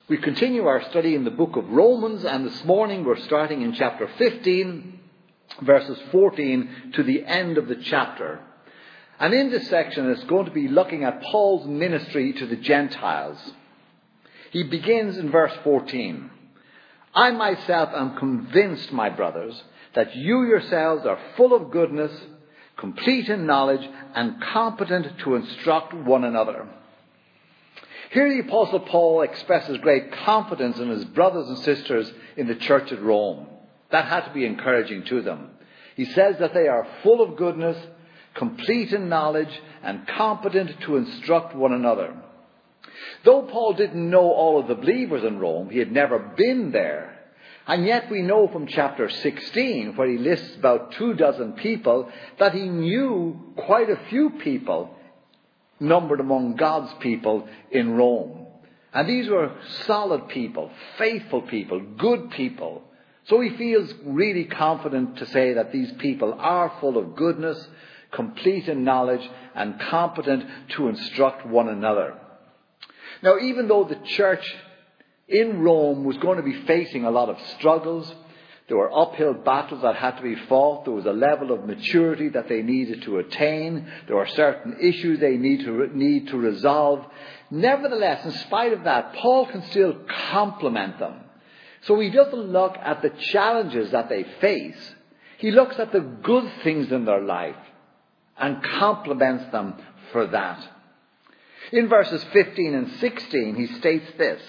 We continue our study in the book of Romans, and this morning we're starting in chapter 15, verses 14 to the end of the chapter. And in this section it's going to be looking at Paul's ministry to the Gentiles. He begins in verse 14. I myself am convinced, my brothers, that you yourselves are full of goodness, complete in knowledge, and competent to instruct one another. Here the Apostle Paul expresses great confidence in his brothers and sisters in the church at Rome. That had to be encouraging to them. He says that they are full of goodness, complete in knowledge, and competent to instruct one another. Though Paul didn't know all of the believers in Rome, he had never been there. And yet we know from chapter 16, where he lists about 24 people, that he knew quite a few people numbered among God's people in Rome. And these were solid people, faithful people, good people. So he feels really confident to say that these people are full of goodness, complete in knowledge, and competent to instruct one another. Now, even though the church in Rome was going to be facing a lot of struggles, there were uphill battles that had to be fought. There was a level of maturity that they needed to attain. There were certain issues they need to resolve. Nevertheless, in spite of that, Paul can still compliment them. So he doesn't look at the challenges that they face. He looks at the good things in their life and compliments them for that. In verses 15 and 16, he states this.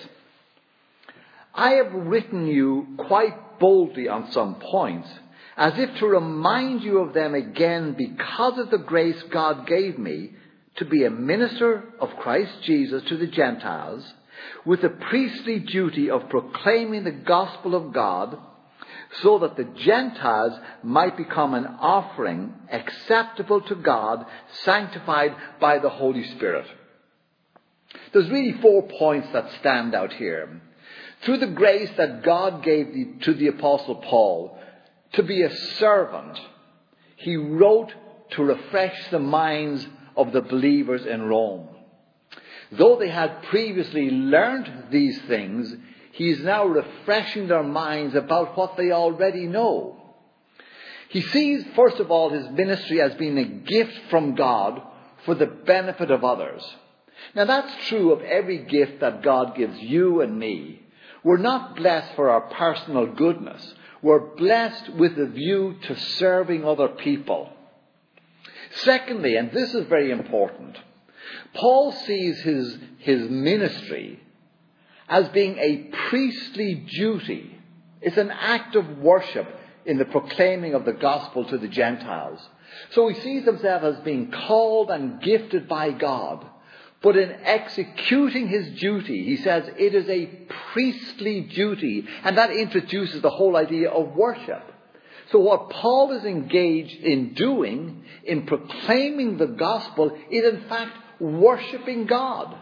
I have written you quite boldly on some points, as if to remind you of them again because of the grace God gave me to be a minister of Christ Jesus to the Gentiles, with the priestly duty of proclaiming the gospel of God, so that the Gentiles might become an offering acceptable to God, sanctified by the Holy Spirit. There's really 4 points that stand out here. Through the grace that God gave to the Apostle Paul to be a servant, he wrote to refresh the minds of the believers in Rome. Though they had previously learned these things, he is now refreshing their minds about what they already know. He sees, first of all, his ministry as being a gift from God for the benefit of others. Now that's true of every gift that God gives you and me. We're not blessed for our personal goodness. We're blessed with a view to serving other people. Secondly, and this is very important, Paul sees his ministry as being a priestly duty. It's an act of worship in the proclaiming of the gospel to the Gentiles. So he sees himself as being called and gifted by God. But in executing his duty, he says it is a priestly duty. And that introduces the whole idea of worship. So what Paul is engaged in doing, in proclaiming the gospel, is in fact worshipping God.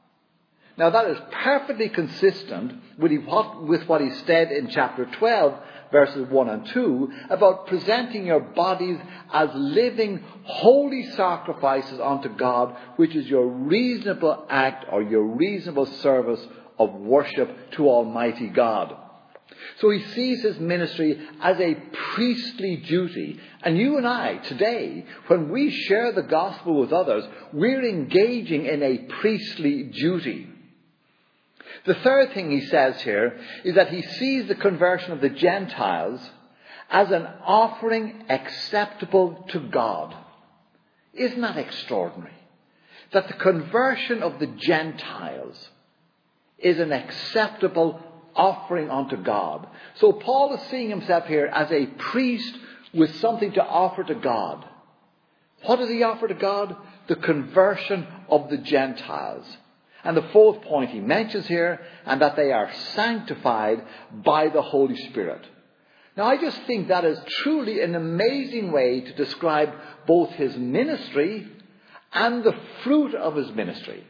Now that is perfectly consistent with what he said in chapter 12, verses 1 and 2, about presenting your bodies as living, holy sacrifices unto God, which is your reasonable act or your reasonable service of worship to Almighty God. So he sees his ministry as a priestly duty. And you and I, today, when we share the gospel with others, we're engaging in a priestly duty. The third thing he says here is that he sees the conversion of the Gentiles as an offering acceptable to God. Isn't that extraordinary? That the conversion of the Gentiles is an acceptable offering unto God. So Paul is seeing himself here as a priest with something to offer to God. What does he offer to God? The conversion of the Gentiles. And the 4th point he mentions here, and that they are sanctified by the Holy Spirit. Now I just think that is truly an amazing way to describe both his ministry and the fruit of his ministry.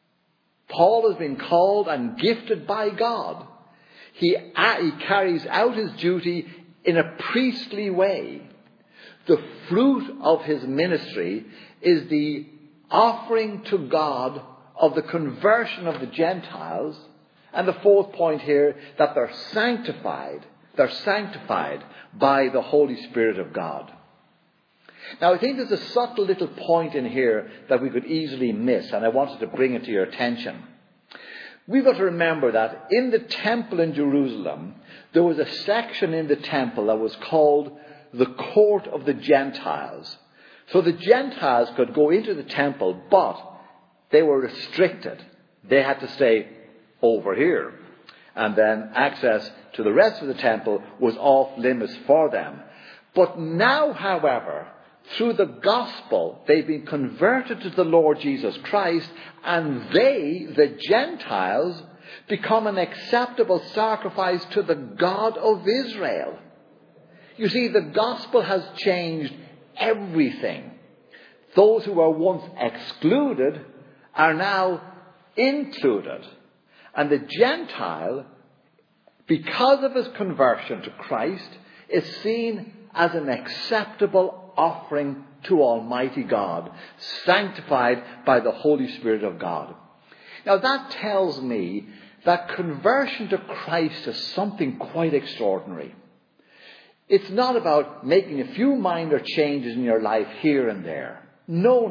Paul has been called and gifted by God. He carries out his duty in a priestly way. The fruit of his ministry is the offering to God of the conversion of the Gentiles And the fourth point here, that they're sanctified. They're sanctified by the Holy Spirit of God. Now, I think there's a subtle little point in here that we could easily miss, and I wanted to bring it to your attention. We've got to remember that in the temple in Jerusalem, there was a section in the temple that was called the Court of the Gentiles. So the Gentiles could go into the temple, but they were restricted. They had to stay over here. And then access to the rest of the temple was off limits for them. But now, however, through the gospel, they've been converted to the Lord Jesus Christ, and they, the Gentiles, become an acceptable sacrifice to the God of Israel. You see, the gospel has changed everything. Those who were once excluded are now included. And the Gentile, because of his conversion to Christ, is seen as an acceptable offering to Almighty God, sanctified by the Holy Spirit of God. Now that tells me that conversion to Christ is something quite extraordinary. It's not about making a few minor changes in your life here and there. No.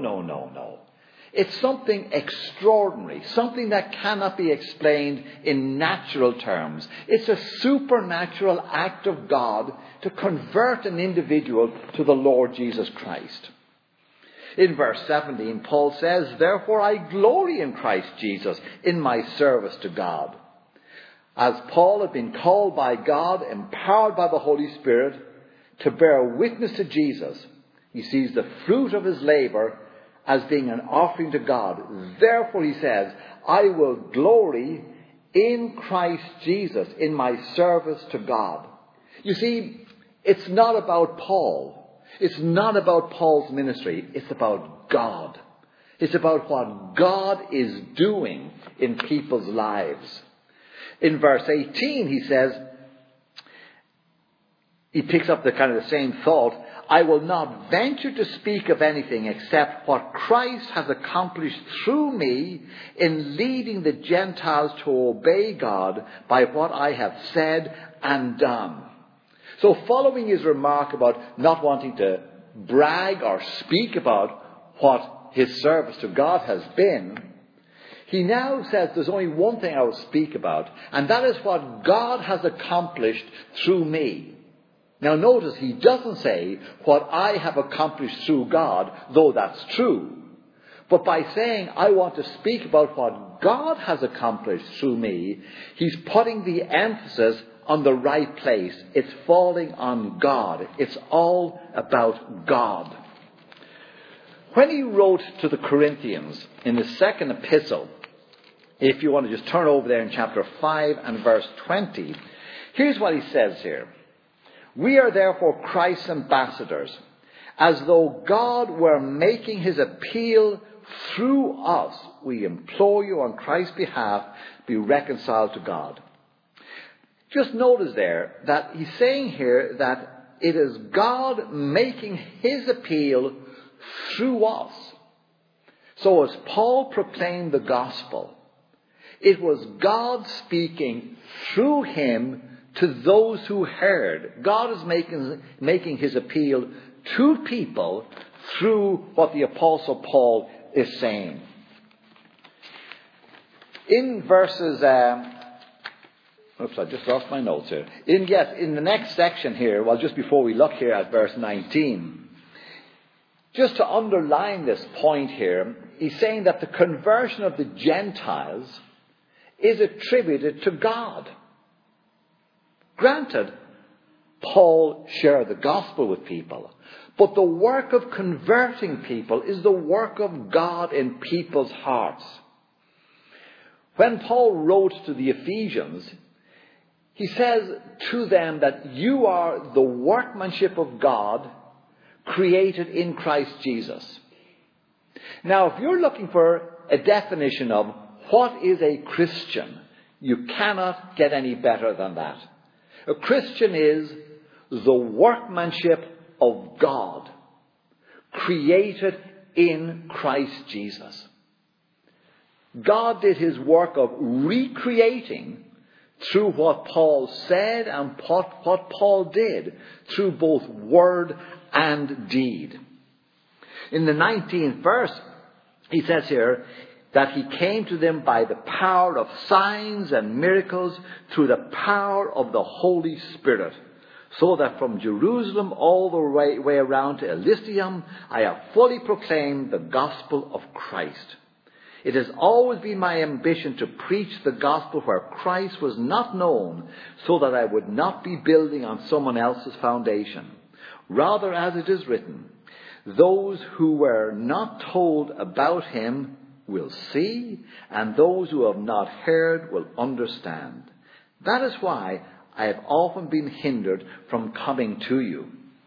It's something extraordinary, something that cannot be explained in natural terms. It's a supernatural act of God to convert an individual to the Lord Jesus Christ. In verse 17, Paul says, "Therefore I glory in Christ Jesus in my service to God." As Paul had been called by God, empowered by the Holy Spirit, to bear witness to Jesus, he sees the fruit of his labour as being an offering to God. Therefore, he says, I will glory in Christ Jesus in my service to God. You see, it's not about Paul. It's not about Paul's ministry. It's about God. It's about what God is doing in people's lives. In verse 18, he says, he picks up the kind of the same thought. I will not venture to speak of anything except what Christ has accomplished through me in leading the Gentiles to obey God by what I have said and done. So following his remark about not wanting to brag or speak about what his service to God has been, he now says there's only one thing I will speak about, and that is what God has accomplished through me. Now notice he doesn't say what I have accomplished through God, though that's true. But by saying I want to speak about what God has accomplished through me, he's putting the emphasis on the right place. It's falling on God. It's all about God. When he wrote to the Corinthians in the second epistle, if you want to just turn over there in chapter 5 and verse 20, here's what he says here. We are therefore Christ's ambassadors, as though God were making his appeal through us. We implore you on Christ's behalf, be reconciled to God. Just notice there that he's saying here that it is God making his appeal through us. So as Paul proclaimed the gospel, it was God speaking through him to those who heard. God is making his appeal to people through what the Apostle Paul is saying. In verses... I just lost my notes here. In the next section here, just before we look here at verse 19, just to underline this point here, he's saying that the conversion of the Gentiles is attributed to God. Granted, Paul shared the gospel with people, but the work of converting people is the work of God in people's hearts. When Paul wrote to the Ephesians, he says to them that you are the workmanship of God created in Christ Jesus. Now, if you're looking for a definition of what is a Christian, you cannot get any better than that. A Christian is the workmanship of God, created in Christ Jesus. God did his work of recreating through what Paul said and what Paul did through both word and deed. In the 19th verse, he says here that he came to them by the power of signs and miracles through the power of the Holy Spirit, so that from Jerusalem all the way around to Elysium, I have fully proclaimed the gospel of Christ. It has always been my ambition to preach the gospel where Christ was not known, so that I would not be building on someone else's foundation. Rather, as it is written, those who were not told about him will see, and those who have not heard will understand. That is why I have often been hindered from coming to you.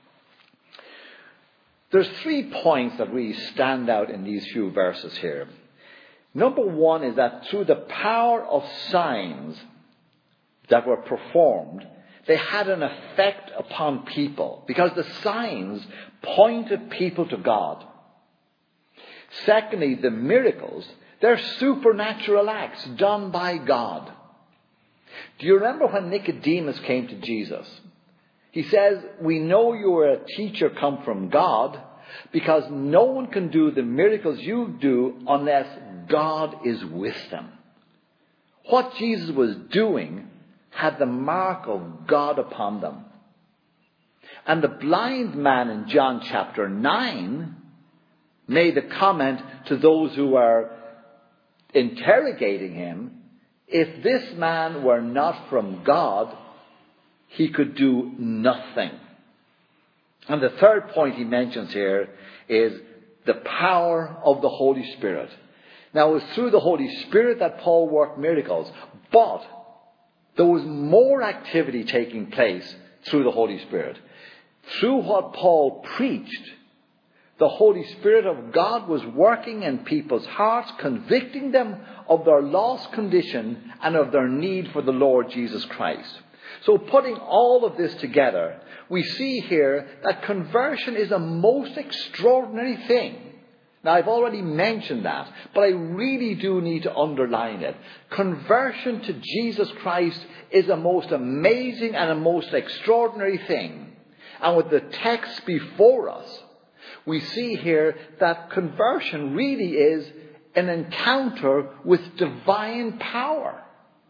There's 3 points that really stand out in these few verses here. Number one is that through the power of signs that were performed, they had an effect upon people, because the signs pointed people to God. Secondly, the miracles, they're supernatural acts done by God. Do you remember when Nicodemus came to Jesus? He says, we know you are a teacher come from God, because no one can do the miracles you do unless God is with them. What Jesus was doing had the mark of God upon them. And the blind man in John chapter 9 made the comment to those who were interrogating him, if this man were not from God, he could do nothing. And the third point he mentions here is the power of the Holy Spirit. Now, it was through the Holy Spirit that Paul worked miracles, but there was more activity taking place through the Holy Spirit. Through what Paul preached, the Holy Spirit of God was working in people's hearts, convicting them of their lost condition and of their need for the Lord Jesus Christ. So putting all of this together, we see here that conversion is a most extraordinary thing. Now, I've already mentioned that, but I really do need to underline it. Conversion to Jesus Christ is a most amazing and a most extraordinary thing. And with the text before us, we see here that conversion really is an encounter with divine power.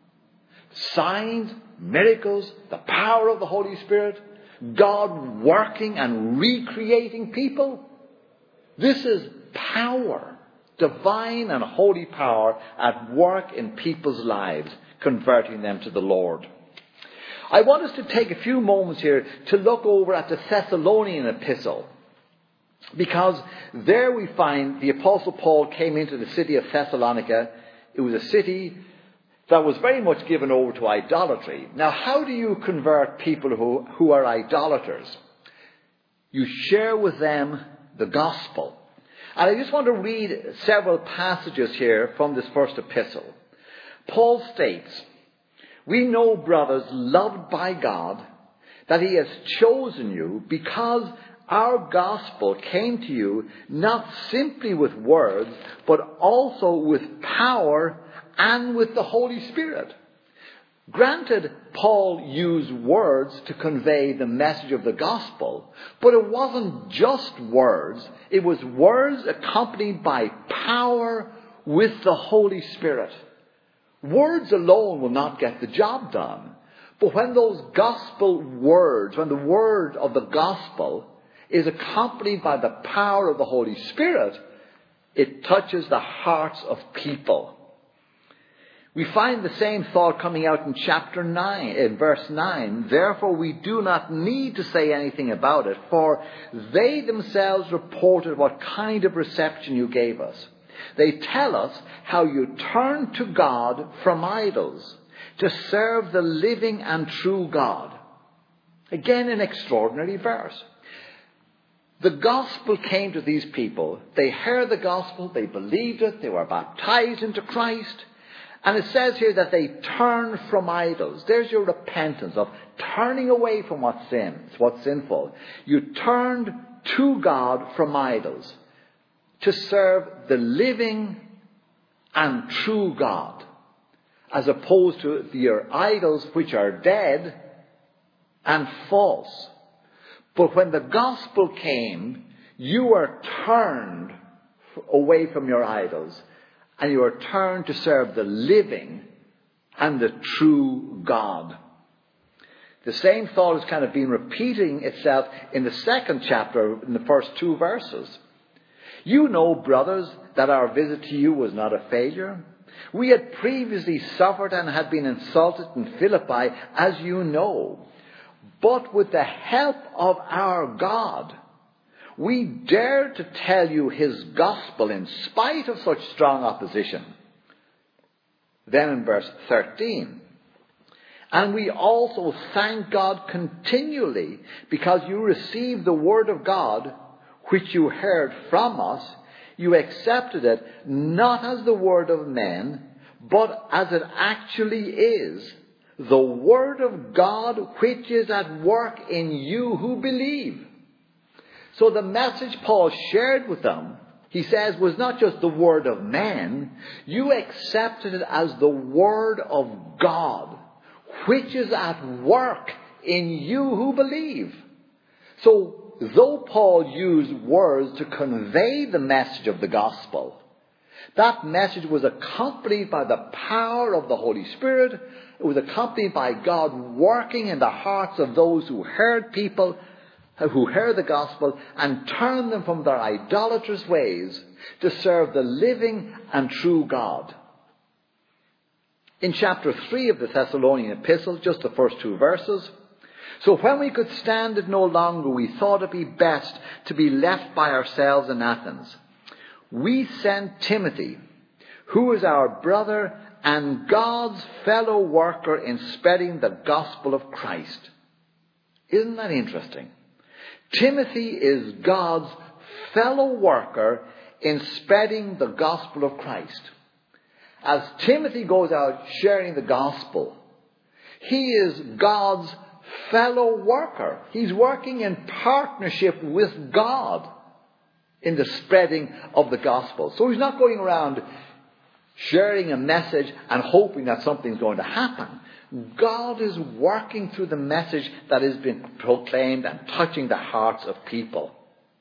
Signs, miracles, the power of the Holy Spirit, God working and recreating people. This is power, divine and holy power at work in people's lives, converting them to the Lord. I want us to take a few moments here to look over at the Thessalonian epistle, because there we find the Apostle Paul came into the city of Thessalonica. It was a city that was very much given over to idolatry. Now, how do you convert people who are idolaters? You share with them the gospel. And I just want to read several passages here from this first epistle. Paul states, we know, brothers, loved by God, that he has chosen you because our gospel came to you not simply with words, but also with power and with the Holy Spirit. Granted, Paul used words to convey the message of the gospel, but it wasn't just words. It was words accompanied by power with the Holy Spirit. Words alone will not get the job done. But when those gospel words, when the word of the gospel is accompanied by the power of the Holy Spirit, it touches the hearts of people. We find the same thought coming out in chapter 9, in verse 9. Therefore we do not need to say anything about it, for they themselves reported what kind of reception you gave us. They tell us how you turned to God from idols to serve the living and true God. Again, an extraordinary verse. The gospel came to these people. They heard the gospel, they believed it, they were baptized into Christ. And it says here that they turned from idols. There's your repentance of turning away from what's sinful. You turned to God from idols to serve the living and true God, as opposed to your idols which are dead and false. But when the gospel came, you were turned away from your idols, and you were turned to serve the living and the true God. The same thought has kind of been repeating itself in the second chapter, in the first 2 verses. You know, brothers, that our visit to you was not a failure. We had previously suffered and had been insulted in Philippi, as you know. But with the help of our God, we dared to tell you his gospel in spite of such strong opposition. Then in verse 13, and we also thank God continually because you received the word of God which you heard from us. You accepted it not as the word of men, but as it actually is, the word of God which is at work in you who believe. So the message Paul shared with them, he says, was not just the word of man. You accepted it as the word of God, which is at work in you who believe. So, though Paul used words to convey the message of the gospel, that message was accompanied by the power of the Holy Spirit. It was accompanied by God working in the hearts of those who heard the gospel and turned them from their idolatrous ways to serve the living and true God. In chapter 3 of the Thessalonian epistle, just the first 2 verses, so when we could stand it no longer, we thought it be best to be left by ourselves in Athens. We sent Timothy, who is our brother and God's fellow worker in spreading the gospel of Christ. Isn't that interesting? Timothy is God's fellow worker in spreading the gospel of Christ. As Timothy goes out sharing the gospel, he is God's fellow worker. He's working in partnership with God in the spreading of the gospel. So he's not going around sharing a message and hoping that something's going to happen. God is working through the message that has been proclaimed and touching the hearts of people.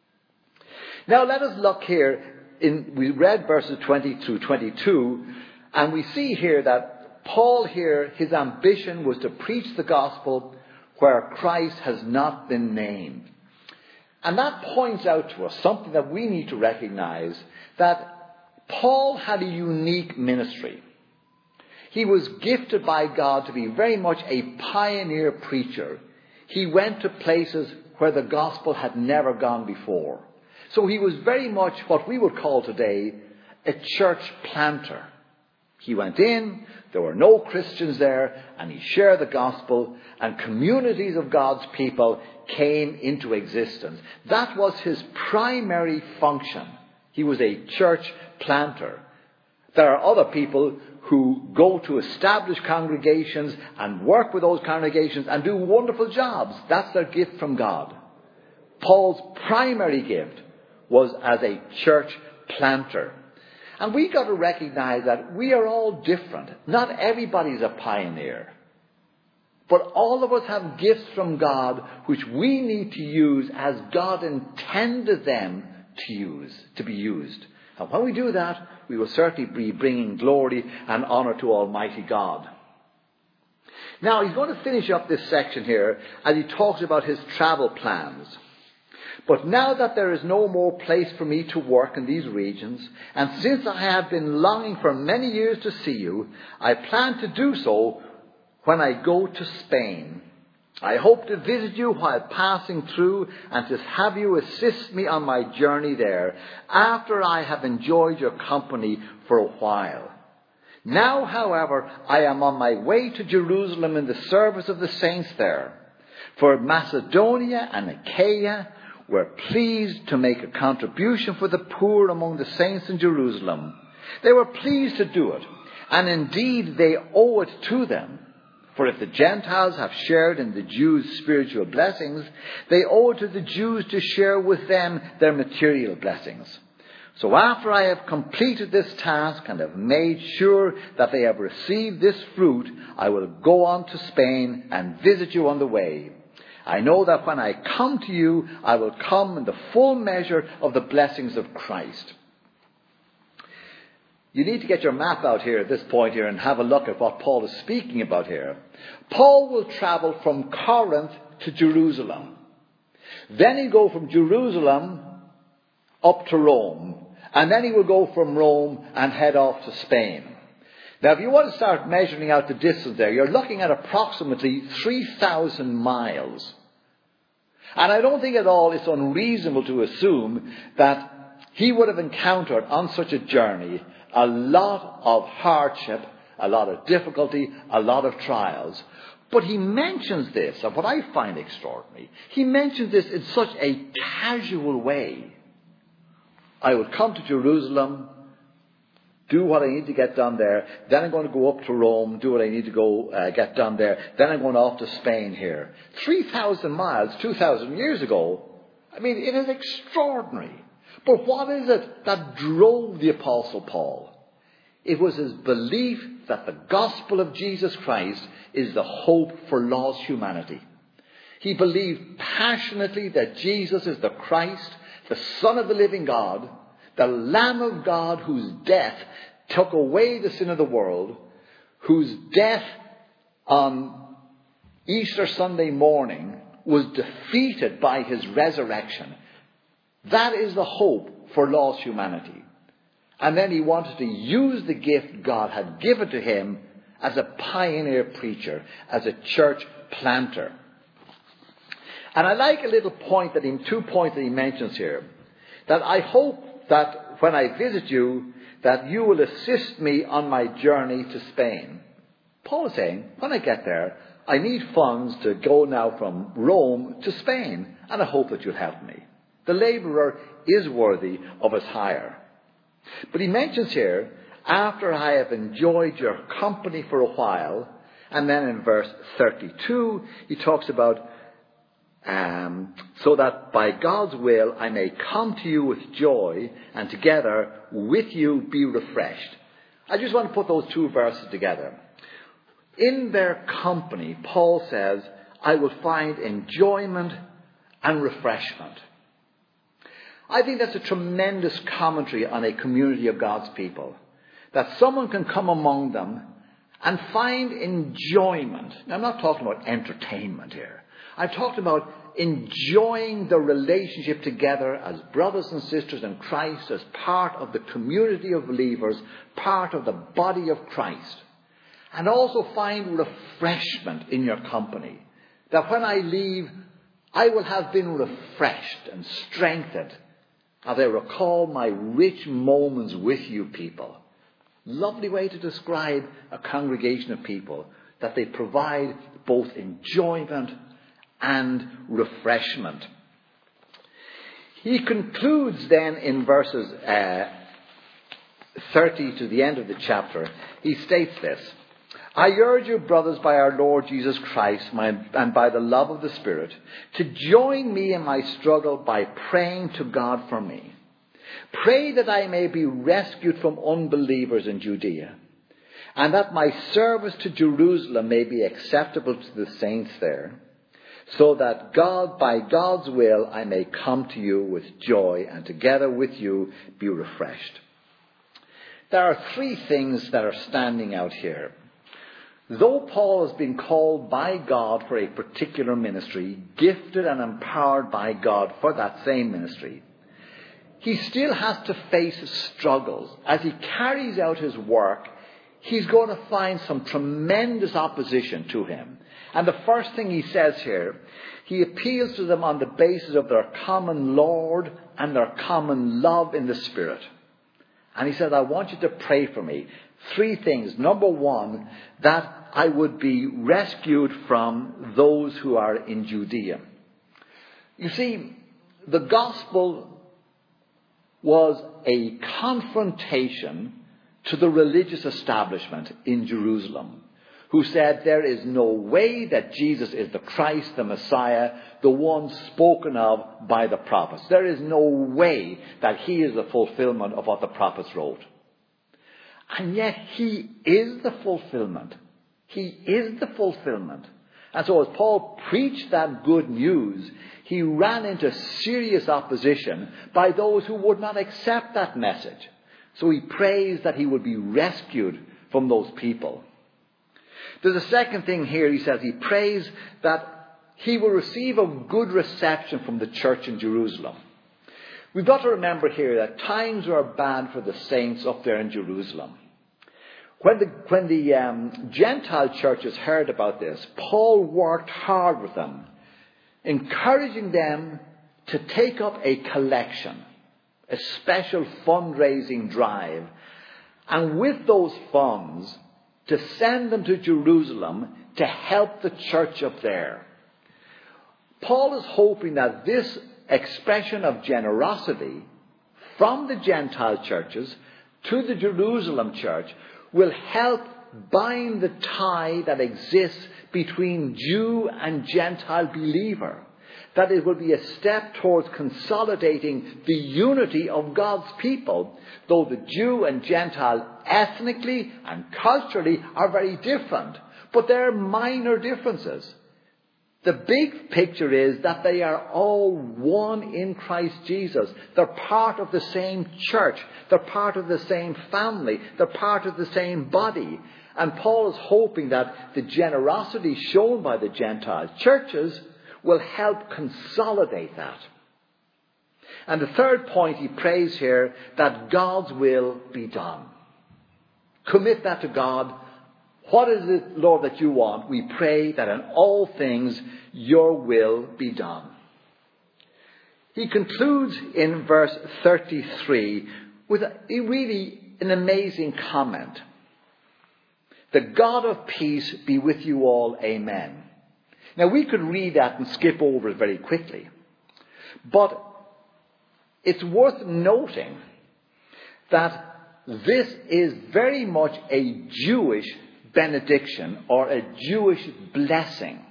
Now let us look here. We read verses 20 through 22, and we see here that Paul here, his ambition was to preach the gospel where Christ has not been named. And that points out to us something that we need to recognize, that Paul had a unique ministry. He was gifted by God to be very much a pioneer preacher. He went to places where the gospel had never gone before. So he was very much what we would call today a church planter. He went in, there were no Christians there, and he shared the gospel, and communities of God's people came into existence. That was his primary function. He was a church planter. There are other people who go to established congregations and work with those congregations and do wonderful jobs. That's their gift from God. Paul's primary gift was as a church planter. And we've got to recognize that we are all different. Not everybody's a pioneer. But all of us have gifts from God which we need to use as God intended them to be used. And when we do that, we will certainly be bringing glory and honor to Almighty God. Now, he's going to finish up this section here as he talks about his travel plans. But now that there is no more place for me to work in these regions, and since I have been longing for many years to see you, I plan to do so when I go to Spain. I hope to visit you while passing through and to have you assist me on my journey there after I have enjoyed your company for a while. Now, however, I am on my way to Jerusalem in the service of the saints there. For Macedonia and Achaia were pleased to make a contribution for the poor among the saints in Jerusalem. They were pleased to do it, and indeed they owe it to them. For if the Gentiles have shared in the Jews' spiritual blessings, they owe it to the Jews to share with them their material blessings. So after I have completed this task and have made sure that they have received this fruit, I will go on to Spain and visit you on the way. I know that when I come to you, I will come in the full measure of the blessings of Christ. You need to get your map out here at this point here and have a look at what Paul is speaking about here. Paul will travel from Corinth to Jerusalem. Then he'll go from Jerusalem up to Rome. And then he will go from Rome and head off to Spain. Now, if you want to start measuring out the distance there, you're looking at approximately 3,000 miles. And I don't think at all it's unreasonable to assume that he would have encountered on such a journey a lot of hardship, a lot of difficulty, a lot of trials. But he mentions this, and what I find extraordinary, he mentions this in such a casual way. I will come to Jerusalem, do what I need to get done there. Then I'm going to go up to Rome, do what I need to go get done there. Then I'm going off to Spain here. 3,000 miles, 2,000 years ago. I mean, it is extraordinary. But what is it that drove the Apostle Paul? It was his belief that the gospel of Jesus Christ is the hope for lost humanity. He believed passionately that Jesus is the Christ, the Son of the living God, the Lamb of God whose death took away the sin of the world, whose death on Easter Sunday morning was defeated by his resurrection. That is the hope for lost humanity. And then he wanted to use the gift God had given to him as a pioneer preacher, as a church planter. And I like a little point that 2 points that he mentions here. That I hope that when I visit you, that you will assist me on my journey to Spain. Paul is saying, when I get there, I need funds to go now from Rome to Spain, and I hope that you'll help me. The labourer is worthy of his hire. But he mentions here, after I have enjoyed your company for a while, and then in verse 32, he talks about, so that by God's will I may come to you with joy, and together with you be refreshed. I just want to put those two verses together. In their company, Paul says, I will find enjoyment and refreshment. I think that's a tremendous commentary on a community of God's people. That someone can come among them and find enjoyment. Now, I'm not talking about entertainment here. I'm talking about enjoying the relationship together as brothers and sisters in Christ, as part of the community of believers, part of the body of Christ. And also find refreshment in your company. That when I leave, I will have been refreshed and strengthened as I recall my rich moments with you people. Lovely way to describe a congregation of people, that they provide both enjoyment and refreshment. He concludes then in verses 30 to the end of the chapter. He states this: I urge you, brothers, by our Lord Jesus Christ and by the love of the Spirit, to join me in my struggle by praying to God for me. Pray that I may be rescued from unbelievers in Judea, and that my service to Jerusalem may be acceptable to the saints there, so that by God's will, I may come to you with joy, and together with you be refreshed. There are three things that are standing out here. Though Paul has been called by God for a particular ministry, gifted and empowered by God for that same ministry, he still has to face struggles. As he carries out his work, he's going to find some tremendous opposition to him. And the first thing he says here, he appeals to them on the basis of their common Lord and their common love in the Spirit. And he says, I want you to pray for me. Three things. Number one, that I would be rescued from those who are in Judea. You see, the gospel was a confrontation to the religious establishment in Jerusalem, who said there is no way that Jesus is the Christ, the Messiah, the one spoken of by the prophets. There is no way that he is the fulfillment of what the prophets wrote. And yet he is the fulfillment. He is the fulfillment. And so as Paul preached that good news, he ran into serious opposition by those who would not accept that message. So he prays that he would be rescued from those people. There's a second thing here. He says he prays that he will receive a good reception from the church in Jerusalem. We've got to remember here that times are bad for the saints up there in Jerusalem. When the Gentile churches heard about this, Paul worked hard with them, encouraging them to take up a collection, a special fundraising drive, and with those funds to send them to Jerusalem to help the church up there. Paul is hoping that this expression of generosity from the Gentile churches to the Jerusalem church will help bind the tie that exists between Jew and Gentile believer. That it will be a step towards consolidating the unity of God's people, though the Jew and Gentile ethnically and culturally are very different. But there are minor differences. The big picture is that they are all one in Christ Jesus. They're part of the same church. They're part of the same family. They're part of the same body. And Paul is hoping that the generosity shown by the Gentile churches will help consolidate that. And the third point he prays here, that God's will be done. Commit that to God. What is it, Lord, that you want? We pray that in all things your will be done. He concludes in verse 33 with an amazing comment. The God of peace be with you all. Amen. Now we could read that and skip over it very quickly. But it's worth noting that this is very much a Jewish benediction or a Jewish blessing.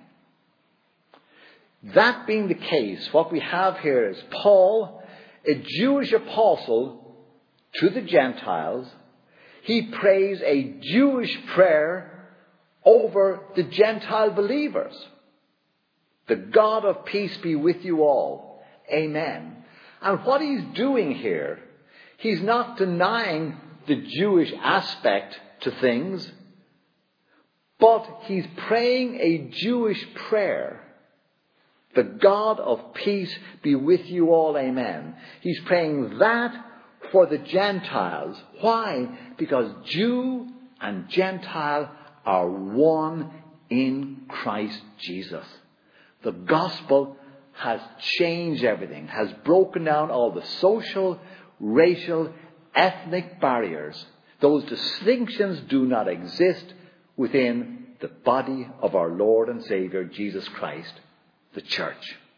That being the case, what we have here is Paul, a Jewish apostle to the Gentiles. He prays a Jewish prayer over the Gentile believers. The God of peace be with you all. Amen. And what he's doing here, he's not denying the Jewish aspect to things, but he's praying a Jewish prayer. The God of peace be with you all. Amen. He's praying that for the Gentiles. Why? Because Jew and Gentile are one in Christ Jesus. The gospel has changed everything, has broken down all the social, racial, ethnic barriers. Those distinctions do not exist within the body of our Lord and Saviour, Jesus Christ, the church.